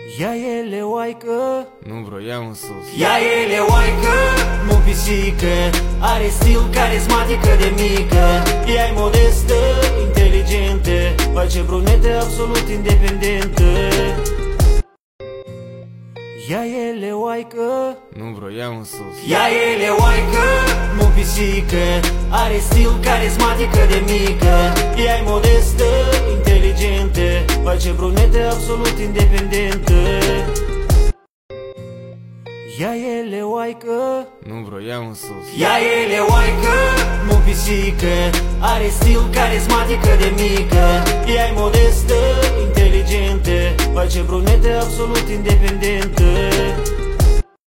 Ea e leoaică, nu vroiam în sus. ea e leoaică, nu pisică. Are stil carismatică de mică. Ea e modestă, inteligentă, face brunetă absolut independentă. Ea e leoaică, nu vroiam în sus. ea e leoaică, nu pisică. Are stil carismatică de mică. Ea e modestă, inteligentă, face brunetă absolut independentă. Ea e leoaică, nu vroiam în sus. ea e leoaică, nu pisică. Are stil carismatică de mică. Ea e modestă, inteligentă, face brunetă absolut independentă.